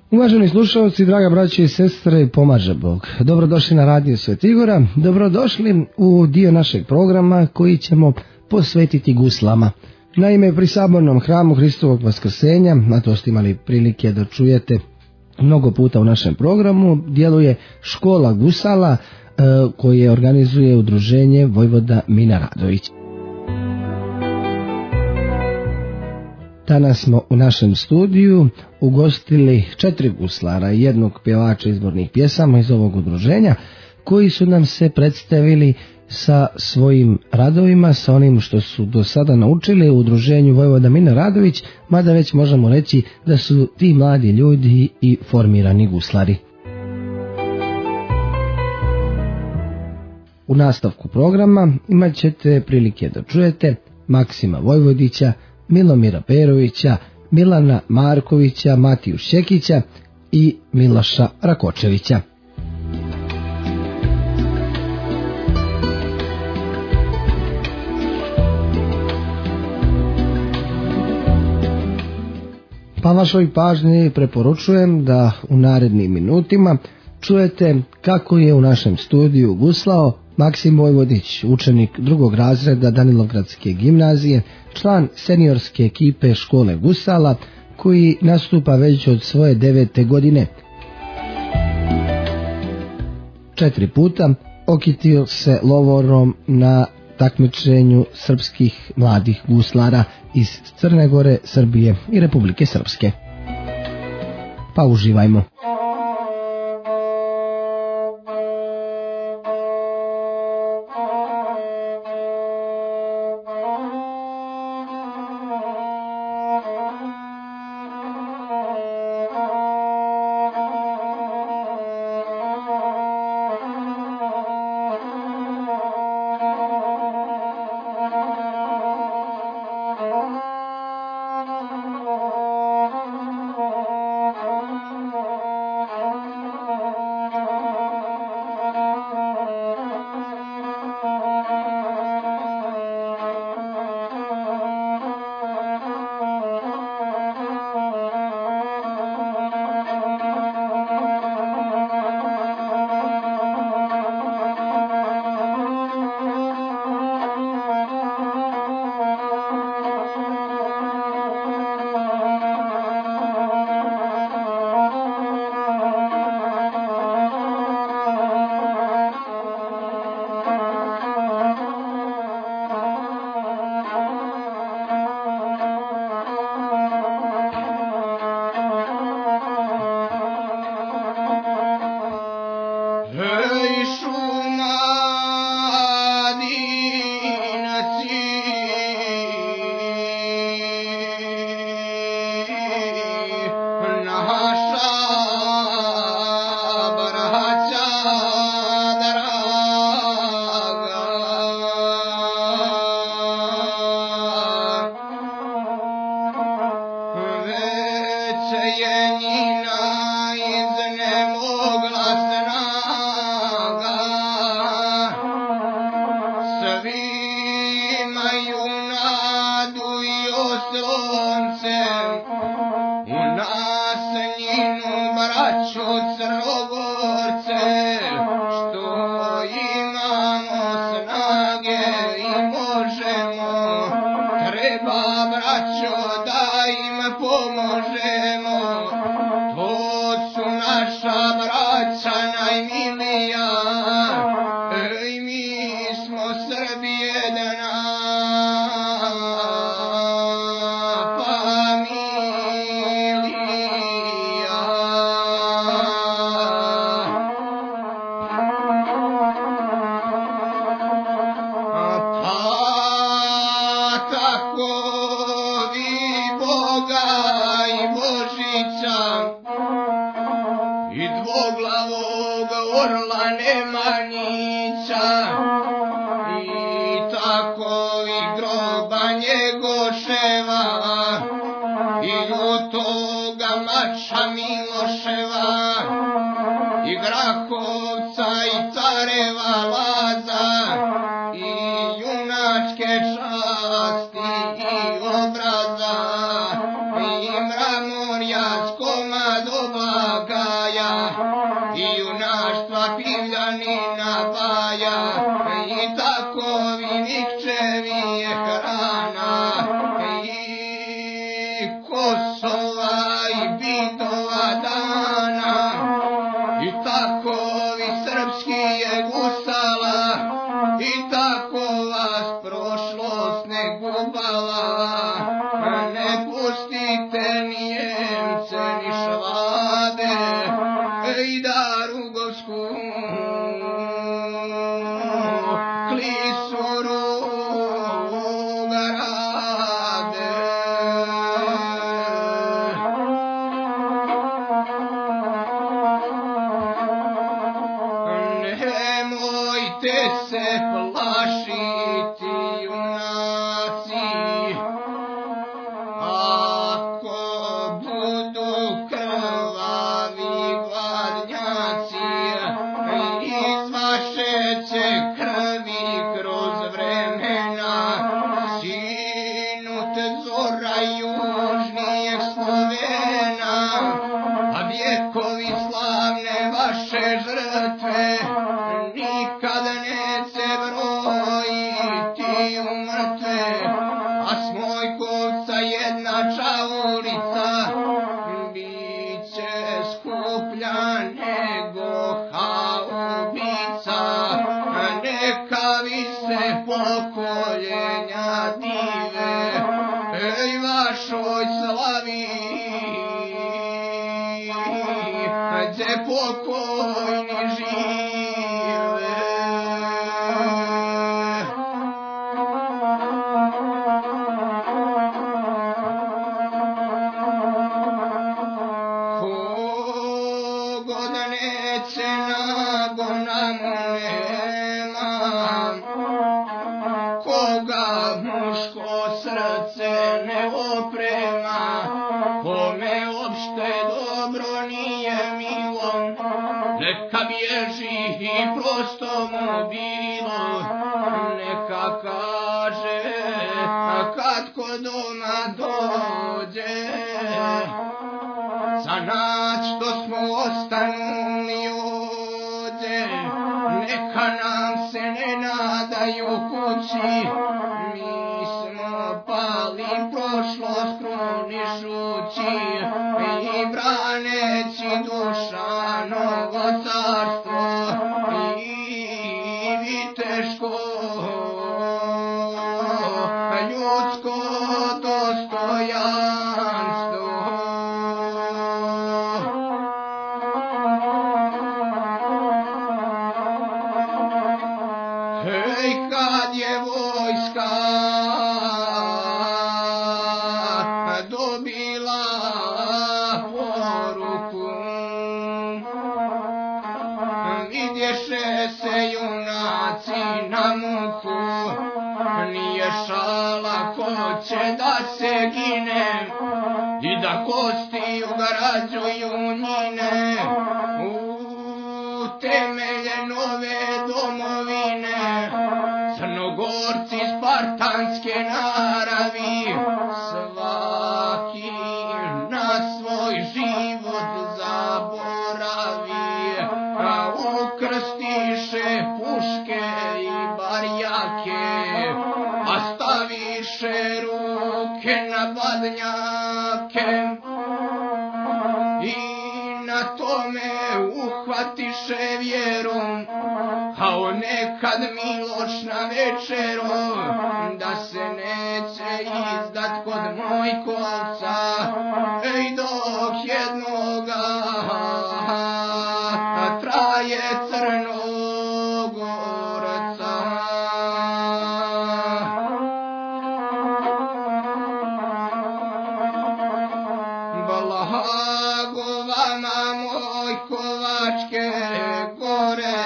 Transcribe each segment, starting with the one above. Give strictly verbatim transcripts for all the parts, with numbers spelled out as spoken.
Uvaženi slušalci, draga braće i sestre, pomaže Bog. Dobrodošli na Radio Svetigora, dobrodošli u dio našeg programa koji ćemo posvetiti guslama. Naime, pri sabornom hramu Hristovog vaskrsenja, a to ste imali prilike da čujete mnogo puta u našem programu, djeluje škola gusala e, koje organizuje udruženje Vojvoda Mina Radović. Danas smo u našem studiju ugostili četiri guslara i jednog pjevača izbornih pjesama iz ovog udruženja, koji su nam se predstavili sa svojim radovima, sa onim što su do sada naučili u udruženju Vojvoda Mina Radović, mada već možemo reći da su ti mladi ljudi i formirani guslari. U nastavku programa imat ćete prilike da čujete Maksima Vojvodića, Milomira Perovića, Milana Markovića, Matiju Šekića i Miloša Rakočevića. Pa vašoj pažnji preporučujem da u narednim minutima čujete kako je u našem studiju guslao Maksim Vojvodić, učenik drugog razreda Danilovgradske gimnazije, član seniorske ekipe škole gusala, koji nastupa već od svoje devete godine. Četiri puta okitio se lovorom na takmičenju srpskih mladih guslara iz Crne Gore, Srbije i Republike Srpske. Pa uživajmo. Obraza i mramor jaskoma doba upala, ne pustite Nijemce ni Švabe i Darugovsku klisuru garade. Nemojte se plašiti, junaci, ako budu krvavi gladnjaci, iz vaše će krvi kroz vremena sinut zora južnijeg Slovena, a vjekovi slavne vaše žrtve nikad neće brojiti u mrtve, a Smojkovca jedna čavurica bit će skuplja nego haubica. Neka vi se pokoljenja dive ej vašoj slavi, gdje pokojni žive. Kogod neće nagona mu nema, koga muško srce ne oprema, kome opšte dobro nije milo, neka bježi i prosto mu bilo, neka kaže kad ko doma dođe, za nas što smo ostanuli ovdje, neka nam se ne nadaju kući, mi smo pali prošlost krunišući i braneći Dušanovo carstvo i viteško ljudsko dostojanstvo. Hej, kad je vojska dobila poruku, vidješe se junaci na muku, nije šala ko će da se gine i da kosti ugrađuju njine u temelje nove domovine. Crnogorci spartanske naravi, svaki na svoj život zaboravi, a ukrstiše puške i barjake, a staviše ruke na badnjake i na tome uhvatiše vjerom, kao nekad Miloš na večeru, da se neće izdat kod Mojkovca, ej dok jednoga traje Crnogorca. Blago vama Mojkovačke gore,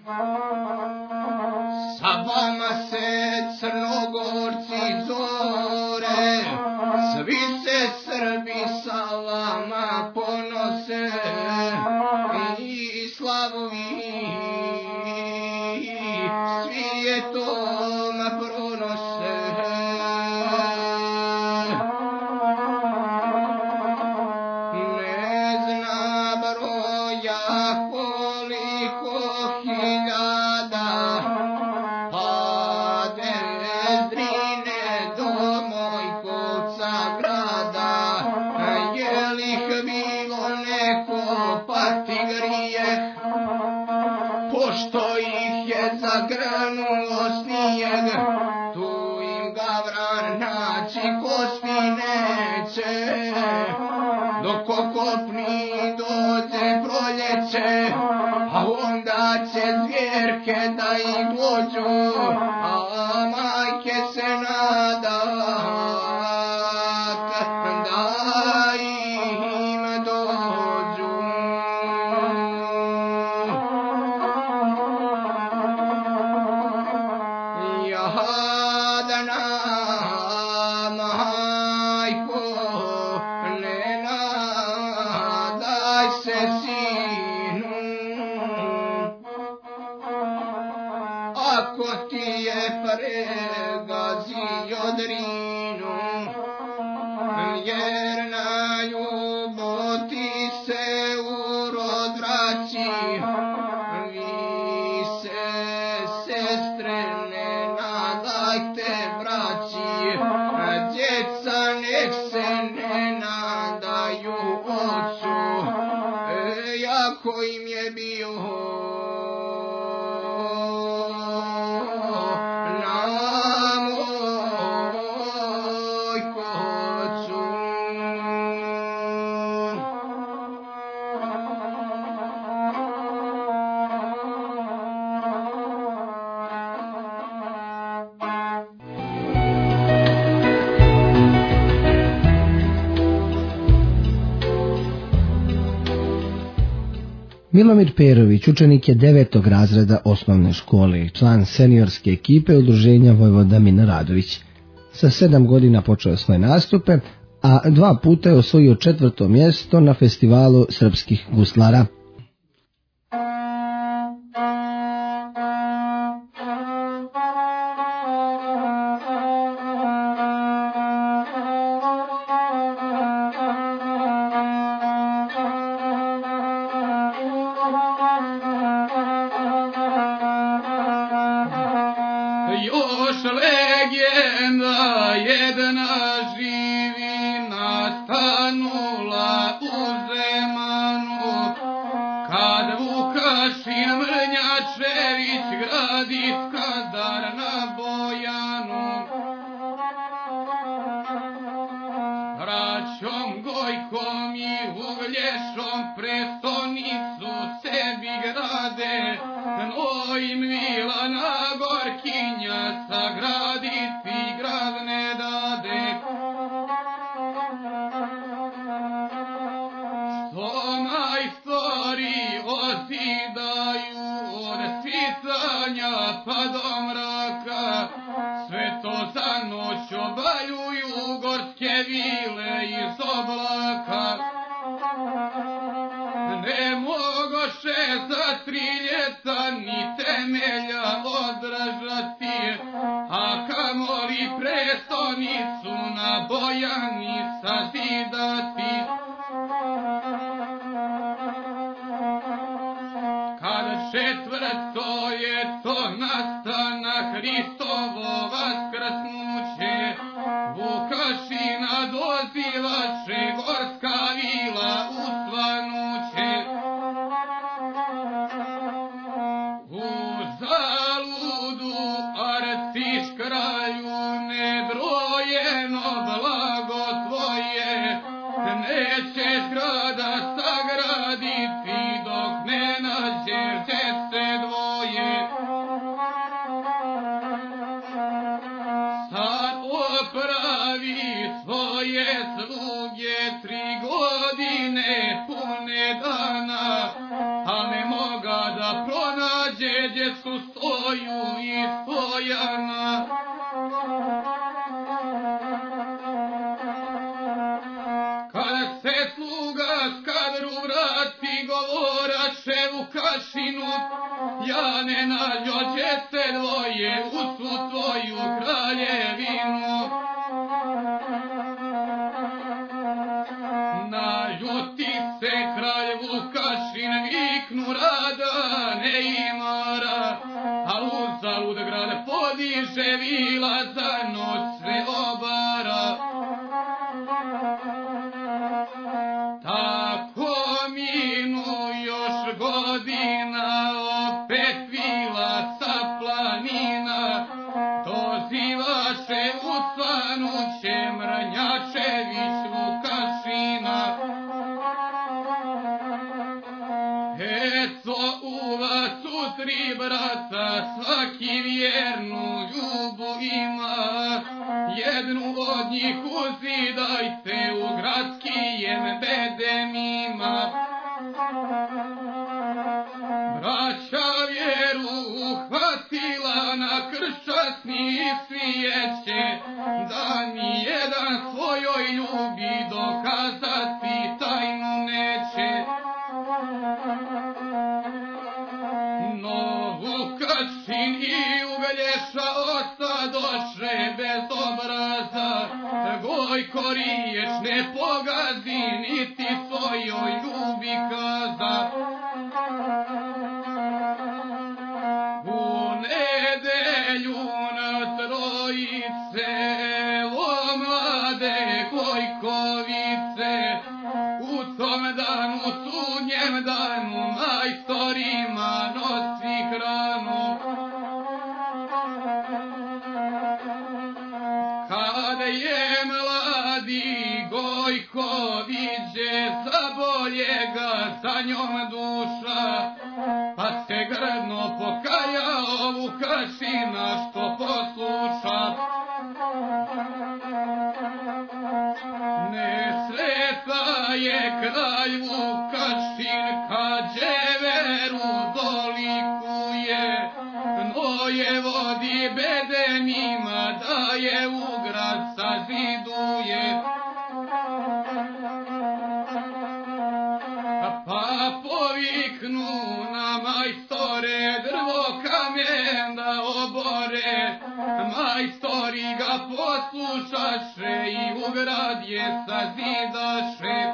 sa vama se Crnogorci zore, svi se Srbi sa vama ponose i slavovi svijetom pronose. Ne zna broja koliko hiljada pade s Drine do Mojkovca grada, braći kosti neće, dok okopni dođe proljeće, a onda će zvjerke da ih dođu, a majke se nadat da im dođu. Jadna majko, ne nadaj se sinu, ako ti je pregazio drinu, jer na ljubav ti se urod vraći, vi se sestre ne nadajte braći, djeca nek se ne nadaju ocu, jako im je bio Milomir Perović, učenik je devetog razreda osnovne škole i član seniorske ekipe udruženja Vojvoda Mina Radović. Sa sedam godina počeo svoje nastupe, a dva puta je osvojio četvrto mjesto na festivalu srpskih guslara. Još legenda jedna živi nastanula u Zemanu, kad Vukašin Mrnjačević gradi Skadar na Bojanu. Braćom Gojkom i Uglješom prestonicu sebi grade, no im vila na Gorkinja sagraditi grad ne dade. Što majstori ozidaju od svitanja pa do mraka, sve to za noć obaljuju gorske vile iz oblaka. Ne mogoše za tri ljeta ni temelja održati, a kamoli prestonicu na Bojani sazidati. Kad četvrto je to nastana Hristovo vaskrsnuće, Vukašina dozivaše gorska vila usvanuće. U zaludu arciš kralju nebrojeno blago tvoje, nećeš grada sagraditi dok ne nađeš djece dvoje. Sad opravi svoje sluge tri godine pune dana, a ne moga da pronađe djecu svoju i Stojana. Kad se sluga Skadru vrati, govoraše Vukašinu, ja ne nađo djece dvoje u svu tvoju kraljevinu. Naljuti se kralj Vukašin, viknu rada ne imara, a uzalud grad podiže vila za noć sve obara. Tako minu još godina, opet vila sa planina, dozivaš Osvanuše, usvanuće Mrnjačević Vukašina. Eto u vas u tri brata svaki vjernu ljubu ima. Jednu od njih uzidajte u gradskijem bedemima. Braća vjeru uhvatila na kršćasni svijeće, da ni jedan svojoj ljubi dokazati tajnu neće. No Vukašin i Uglješa ostadoše bez obraza, Gojko riječ ne pogazi niti svojoj ljubi kaza. U nedelju na Trojice, o mlade Gojkovice, u tom danu, sudnjem danu, majstorima nosi hranu. Kada je mladi Gojko viđe zaboljega za njom duša, pa se grdno pokajao Vukašina što posluša. Nesretan je kralj Vukašin kad dževeru dolikuje, noje vodi bedemima da je u grad saziduje. Pa poviknu na majstore drvo kamen da obore, majstori ga poslušaše i u grad je sazidaše.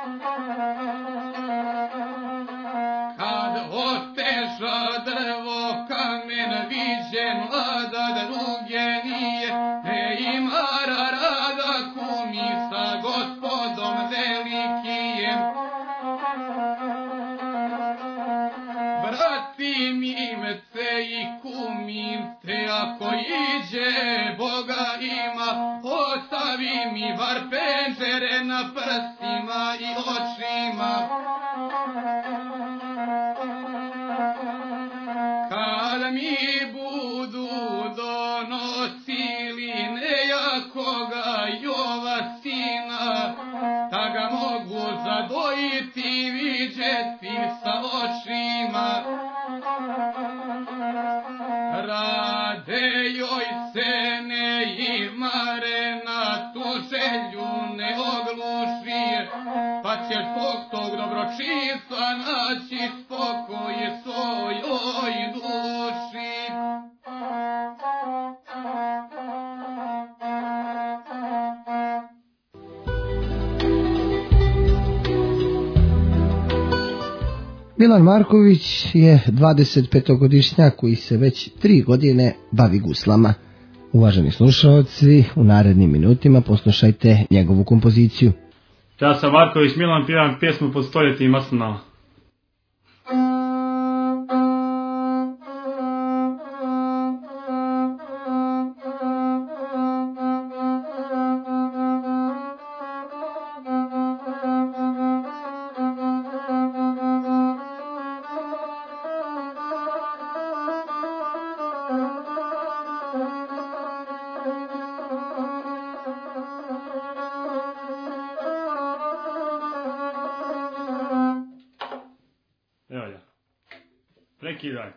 Kad oteža drvo kamen viđe mlada druge nije, ne ima rada kumi sa gospodom velikijem. Brati mimce i kumimce, ako iđe Boga ima, ostavi mi bar penđere na prstima i očima. Kad mi budu donosili nejakoga Jova sina, da ga mogu zadojiti i viđeti sa očima. Rade joj se ne imare, na tu želju ne ogluši, pa će zbog tog dobročinstva naći spokoje svojoj duši. Milan Marković je dvadesetpetogodišnjak koji se već tri godine bavi guslama. Uvaženi slušaoci, u narednim minutima poslušajte njegovu kompoziciju. Ja sam Marković Milan, pjevam pjesmu pod stoljetnim maslinama. Prekidaj.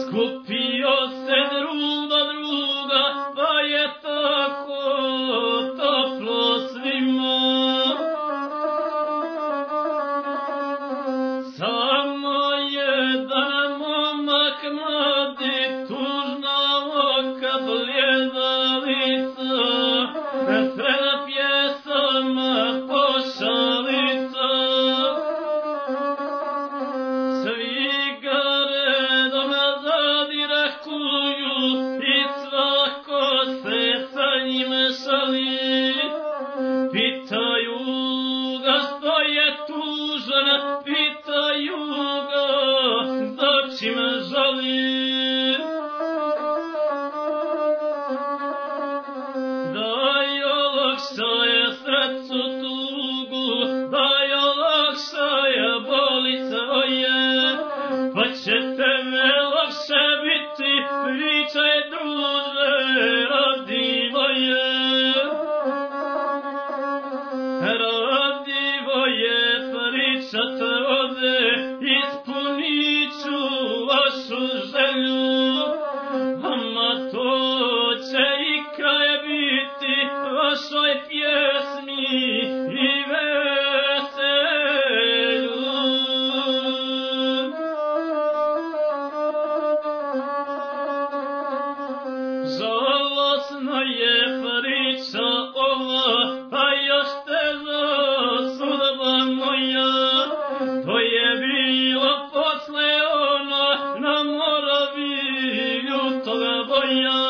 skupio se drug do druga, pa je tako toplo svima. Samo jedan momak mladi, tužna oka, blijeda lica, sreda pjesama pošalica. Svi ga redom zadirakuju i svako se sa njim šali. Pitaju ga što je tužan, pitaju ga za čim žali. Daj olakšaje srcu tugu, daj olakšaje boli svoje, pa će tebe lakše biti, pričaj druže, Radivoje. Radivoje, pričat ode, ispunit ću vašu želju, ama to će i kraj biti vašoj pjesmi i veselju. Žalosna je priča ova, a još teža sudba moja. To je bilo posle ono na Moravilju toga boja.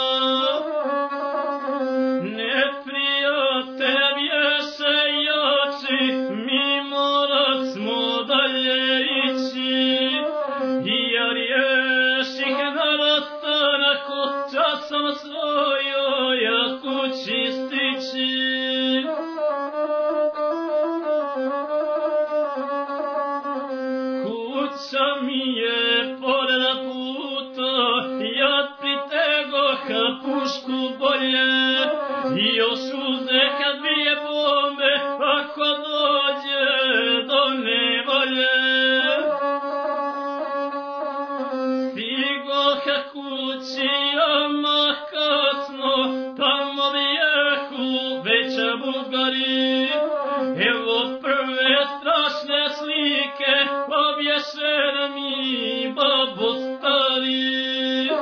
Neprijatelj bješe jači, mi morasmo dalje ići, jer ješih na rastanku časom svojoj kući stići. Kuća mi je pored puta, ja pritegoha pušku bolje, i još uze kad bije bombe, ako dođe do nevolje. Stigoha kući, ama kasno, tamo bijehu veća Bugari. Evo prve strašne slike, obješe mi babo stari.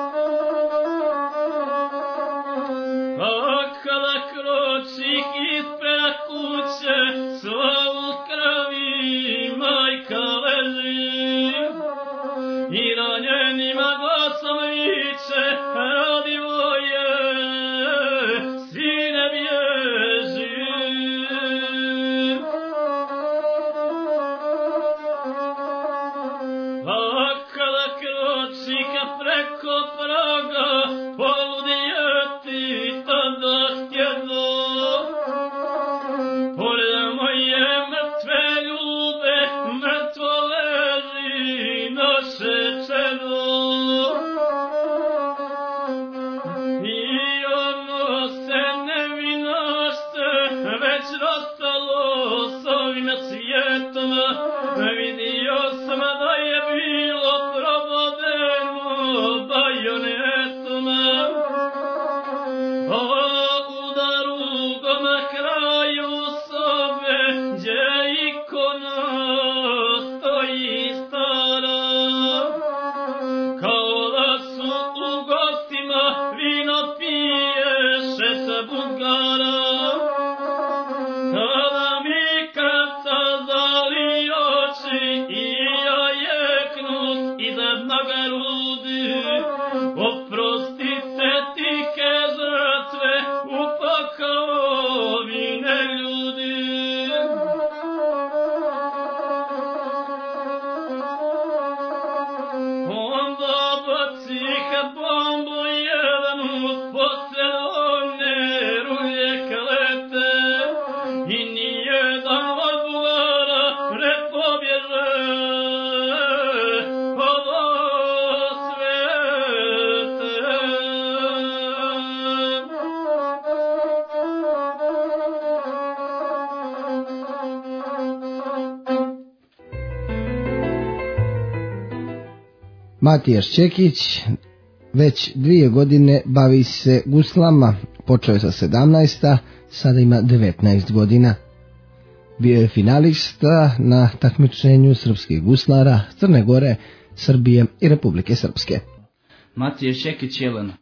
A kada kročih ispred kuće, sva u krvi majka leži, i ranjenima glasom viče, Radivoje, sine bježi. A kada kročih preko praga, poludijeti tada htjedo, pored moje mrtve ljube, mrtvo leži naše čedo. I ono se nevinašte već rastalo s ovim svijetom, vidio sam da je bilo probodeno bajonetom. A u drugom kraju sobe, gdje ikona stoji stara, kao da su u gostima vino piješe sa Bugara. Tada mi krcazali oči i ja jeknut iza dna grudi, oprostite tike žrtve, upakovine ljudi. Onda bacih bombu jednu posle one rulje klete, i nijedan od Bugara ne pobježe od osvete. Matija Šćekić već dvije godine bavi se guslama, počeo je sa sedamnaesta, sada ima devetnaest godina. Bio je finalista na takmičenju srpskih guslara Crne Gore, Srbije i Republike Srpske. Matija Šćekić Jelena.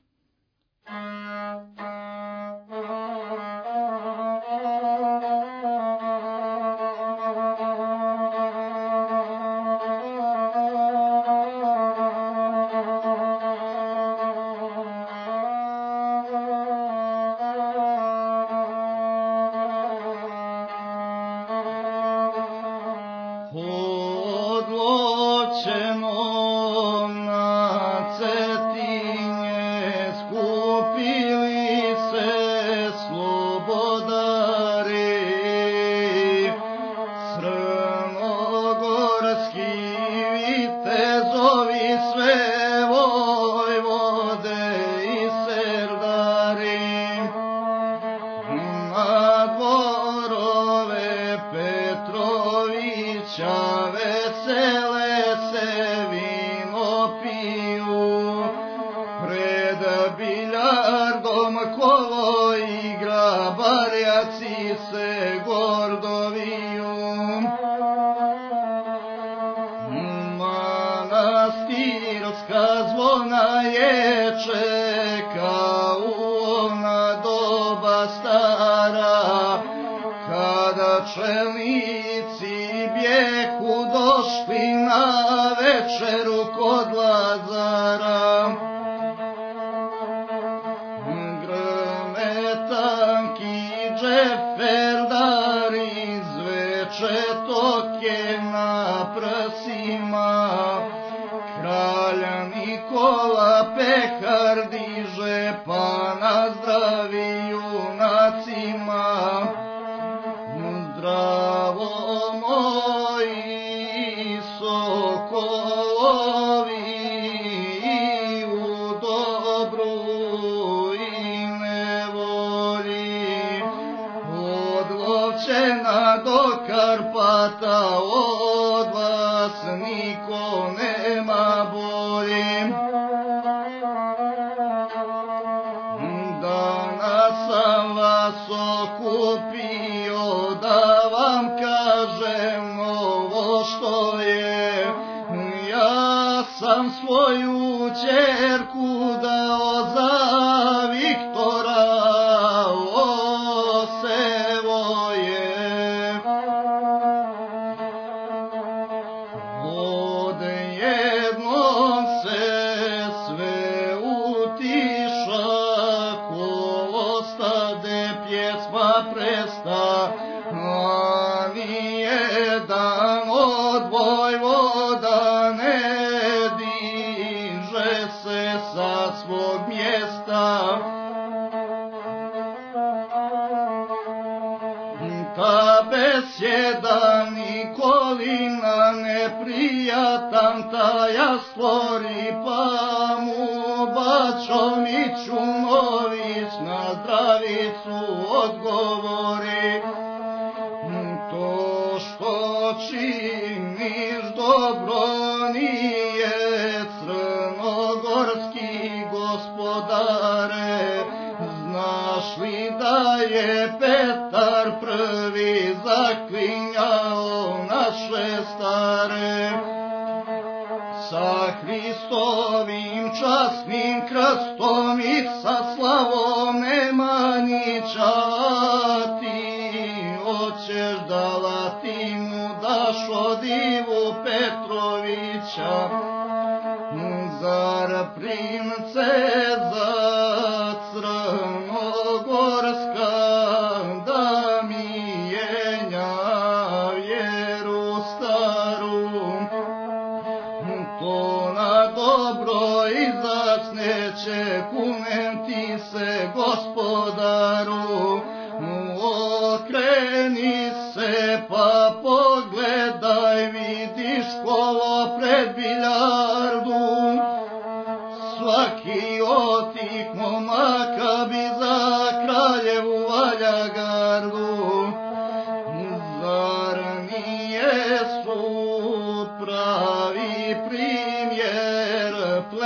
pravi primjer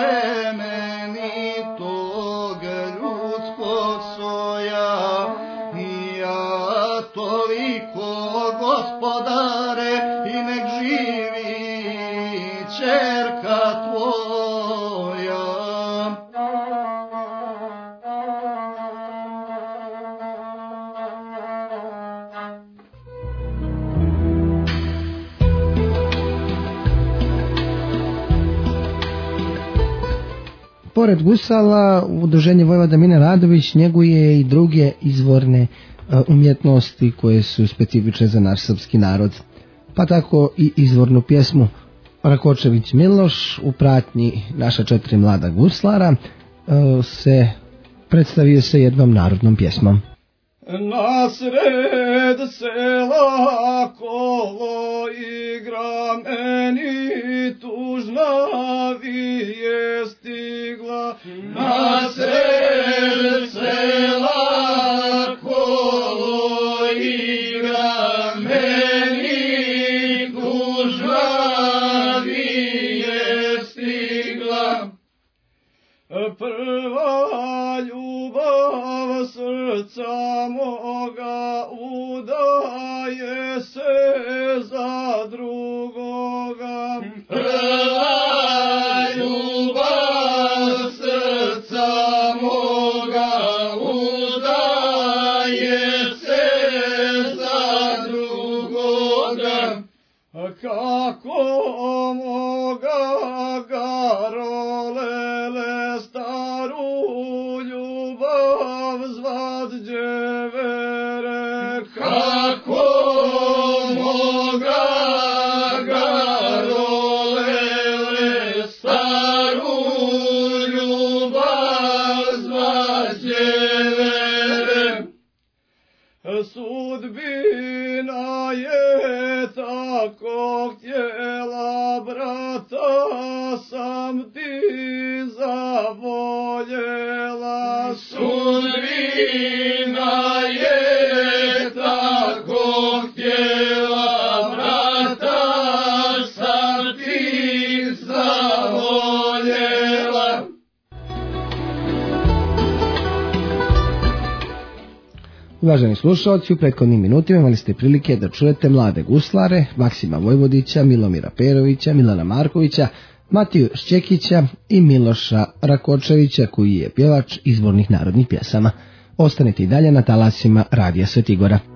plemenitog ljudskog soja. Ja toliko, Gospodare, i nek živi ćerka Tvoja. Pored gusala, udruženje Vojvoda Mine Radović njeguje i druge izvorne umjetnosti koje su specifične za naš srpski narod. Pa tako i izvornu pjesmu. Rakočević Miloš u pratnji naša četiri mlada guslara se predstavio se jednom narodnom pjesmom. Nasred sela kolo igra, meni tužna vije stigla. Nasred sela kolo igra, meni tužna vije stigla. Prva ljubav srca moga udaje se za drugoga. Prva ljubav srca moga udaje se za drugoga. Kako moga garolele staru ljubav zvat djevere. Kako moga garolele staru ljubav zvat djevere. Sudbina je tako htjela, brata sam ti zavoljela. Sudbina je tako htjela, brata sam ti zavoljela. Uvaženi slušalci, u prethodnim minutima imali ste prilike da čujete mlade guslare Maksima Vojvodića, Milomira Perovića, Milana Markovića, Matiju Šćekića i Miloša Rakočevića, koji je pjevač izvornih narodnih pjesama. Ostanite i dalje na talasima Radija Svetigora.